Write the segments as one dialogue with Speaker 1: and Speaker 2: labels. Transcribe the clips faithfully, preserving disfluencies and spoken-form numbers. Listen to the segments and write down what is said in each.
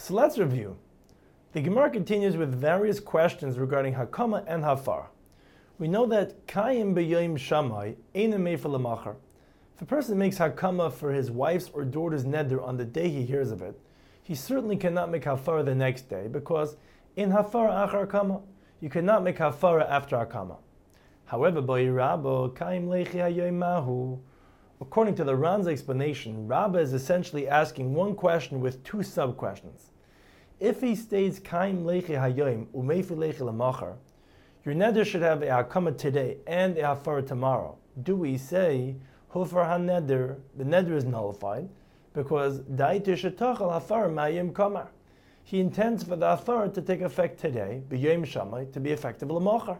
Speaker 1: So let's review. The Gemara continues with various questions regarding Hakama and Hafara. We know that Kayim b'yoyim shamai einem mefer lemachar. If a person makes Hakama for his wife's or daughter's neder on the day he hears of it, he certainly cannot make Hafara the next day, because in Hafara achar Hakama, you cannot make Hafara after Hakama. However, B'yirabo Kayim lechi hayoyim mahu. According to the Ran's explanation, Rabbah is essentially asking one question with two sub-questions. If he states Kaim lechi hayoim umefi lechi lemachar, your neder should have a hakama today and a hafara tomorrow. Do we say hufar haneder? The neder is nullified because da'iter shetachal hafara ma'yim kamar. He intends for the hafara to take effect today, b'yom shamai, to be effective lemachar.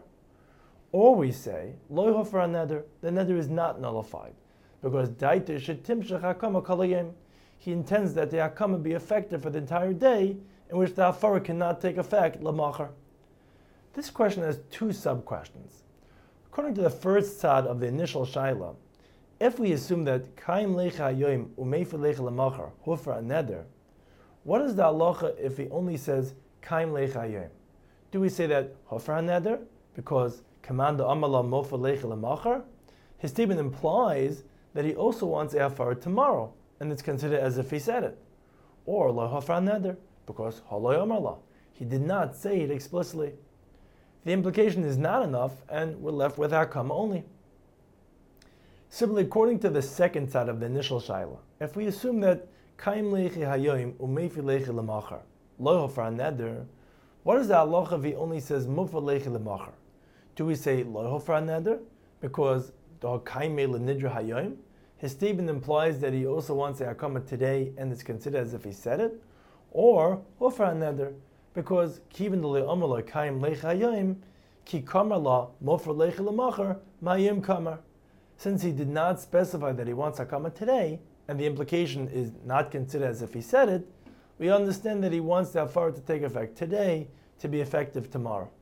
Speaker 1: Or we say lo hufar haneder. The neder is not nullified because da'iter shetimshach hakama kalayim. He intends that the hakama be effective for the entire day, in which the hafara cannot take effect, lemachar. This question has two sub-questions. According to the first side of the initial shaila, if we assume that kaim lecha hayoim umefi lecha lemachar hufra neder, what is the halacha if he only says kaim lecha hayoim? Do we say that hufra neder because command amala mofa lecha lemachar? His statement implies that he also wants a hafara tomorrow, and it's considered as if he said it. Or lo hufra neder, because Haloy Amarla. He did not say it explicitly. The implication is not enough, and we're left with Hakama only. Similarly, according to the second side of the initial Shaila, if we assume that Kaim Lechi Hayoim Umefi Lechi Lemachar, Lo Hofra Neder, what is the halacha if he only says Mufa Lechi Lemachar? Do we say Lo Hofra Neder? Because the Kaim Me Lenidra Hayoim? His statement implies that he also wants a Hakama today, and it's considered as if he said it. Or hufra neder, because kiven le amaloi kaim leich hayoim ki kamar la mofra leich lemachar mayim kamar. Since he did not specify that he wants hakama today, and the implication is not considered as if he said it, we understand that he wants the hafara to take effect today to be effective tomorrow.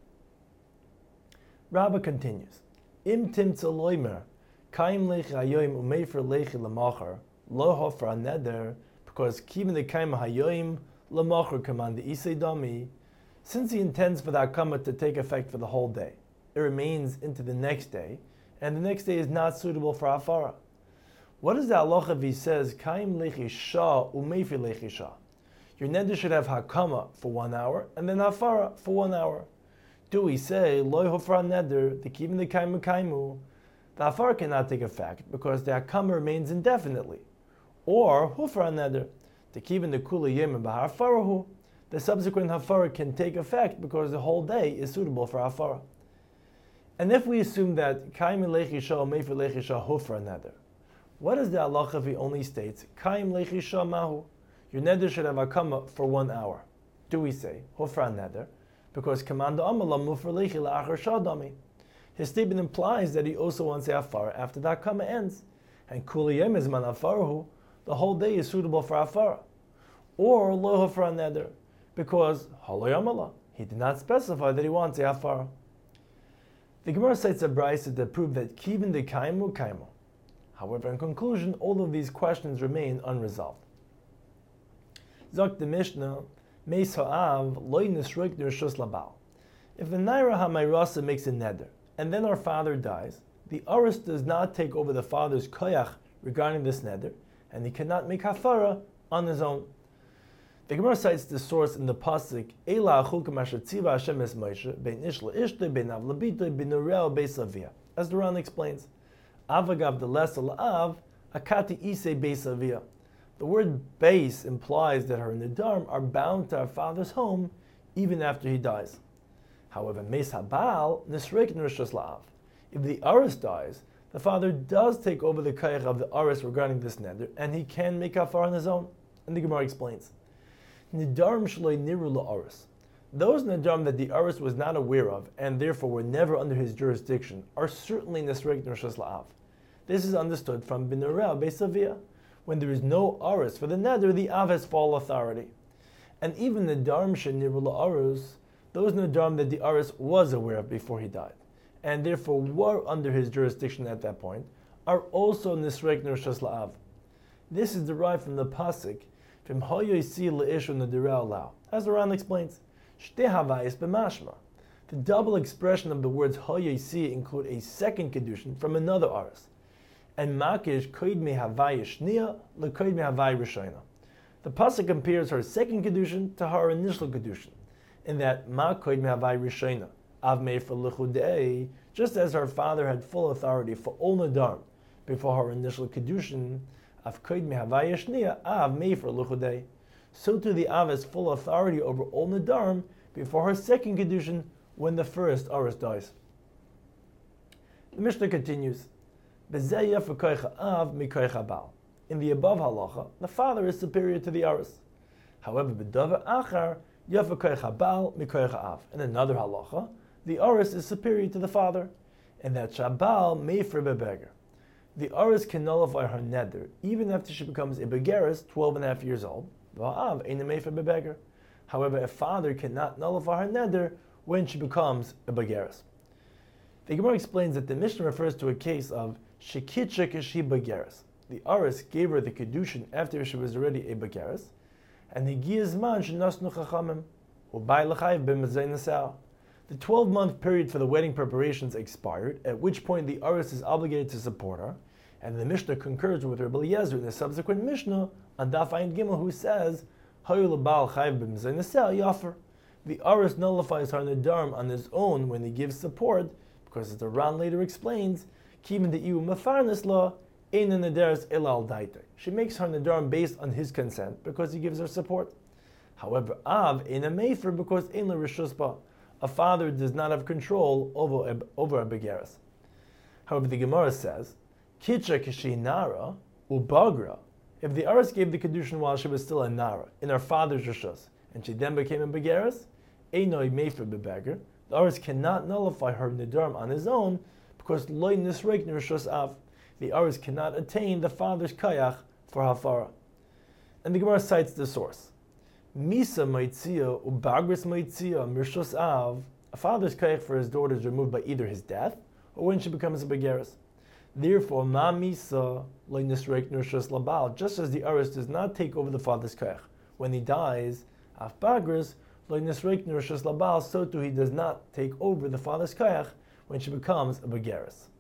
Speaker 1: Rabbah continues, Im timtza loimer kaim leich hayoim umeifra leich lemachar lo hofra neder, because kiven the kaim hayoim Lamachar command the Isay Dami, since he intends for the Hakama to take effect for the whole day, it remains into the next day, and the next day is not suitable for Hafara. What is the halacha if he says, Kaim lechi shah umefi lechi shah? Your neder should have Hakama for one hour, and then Hafara for one hour. Do we say, Loi hofra neder, the kivin the kaimu kaimu? The Hafara cannot take effect, because the Hakama remains indefinitely. Or, hofra neder, the kivin the kula yemim bahar farahu, the subsequent hafara can take effect because the whole day is suitable for hafara. And if we assume that kaim lechi shah mefi lechi shah hufra neder, what is the halacha if he only states kaim lechi shah mahu? Your neder should have hakama for one hour. Do we say hufra neder because command amala mufra lechi la'achar shadami? His statement implies that he also wants a hafara after the hakama ends, and kula yem is man hafarahu. The whole day is suitable for hafara. Or lo hafara neder, because haloy amala, he did not specify that he wants a hafara. The Gemara cites a brayso that prove that kivin de kaimu kaimu. However, in conclusion, all of these questions remain unresolved. Zok the Mishnah, meis ha'av loy nisroik nirshus labal. If the naira ha'mayrasa makes a neder, and then our father dies, the aris does not take over the father's koyach regarding this neder, and he cannot make hafara on his own. The Gemara cites the source in the pasuk Eila achul k'masher tziva Hashem es Moshe bein ish le'ishtoi bein av lebitoi bein ureo beis avia. As the Ran explains, avagav delesa la'av akati isei beis avia. The word beis implies that her nedarim are bound to her father's home even after he dies. However, meis habal nisreik nirshus la'av. If the aris dies, the father does take over the kayach of the aris regarding this neder, and he can make hafar on his own. And the Gemara explains, Nidarim shloi niru la'aris. Those nedarim that the aris was not aware of, and therefore were never under his jurisdiction, are certainly nesrek nirshus la'av. This is understood from binureh beisavia. When there is no aris for the neder, the av has full authority. And even nedarim sheniru la'aris, those nedarim that the aris was aware of before he died, and therefore were under his jurisdiction at that point, are also nisrek nirshus la'av. This is derived from the pasuk, V'im hayoisi le'ishu nadirah lao. As the Ran explains, Shtei havayis b'mashma. The double expression of the words hayoisi include a second kedushin from another aris, and makish koid me havayis shnia lekoid me havayis rishona. The pasuk compares her second kedushin to her initial kedushin, in that ma koid me havayis rishona av mefer l'chudei, just as her father had full authority for all nadarim before her initial kedushin, av koid me havayis shnia av mefer l'chudei. So too the Av has full authority over all nadarim before her second kedushin when the first aris dies. The Mishnah continues, B'zeh yafa koicha av mikoicha bal. In the above halacha, the father is superior to the aris. However, b'davar achar yafa koicha bal mikoicha av. In another halacha, the aris is superior to the father, and that shabal mefer bebeger. The aris can nullify her neder even after she becomes a begeris, twelve and a half years old. However, a father cannot nullify her neder when she becomes a begeris. The Gemara explains that the Mishnah refers to a case of shekitcha kashi begeris. The aris gave her the kedushin after she was already a begeris, and the giyazman shenasnu chachamim ubay l'chayv b'mezay nasal. The twelve-month period for the wedding preparations expired, at which point the aris is obligated to support her, and the Mishnah concurs with Rabbi Eliezer in the subsequent Mishnah on Daf Ayin Gimel, who says, "Hayu l'bal chayv b'mezay nasal yafer." The aris nullifies her nadarim on his own when he gives support, because as the Ran later explains, "Kiven the iu mafarnes law ein nederes elal daiter." She makes her nadarim based on his consent because he gives her support. However, av ein a mefer because ein la rishus ba. A father does not have control over a, over a begeris. However, the Gemara says, "Kitcha kishi nara ubagra." If the aris gave the kedushin while she was still a nara in her father's rishus, and she then became a begeris, einoi mefer bebeger, the aris cannot nullify her nadarim on his own because loy nisreik nirshus av. The aris cannot attain the father's kayach for hafara. And the Gemara cites the source. Misa maitzia ubagris maitzia mirshus av. A father's kayach for his daughter is removed by either his death or when she becomes a begeris. Therefore, ma misa loy nisreik nirshus labal. Just as the aris does not take over the father's kayach when he dies, af bagris loy nisreik nirshus labal. So too he does not take over the father's kayach when she becomes a begeris.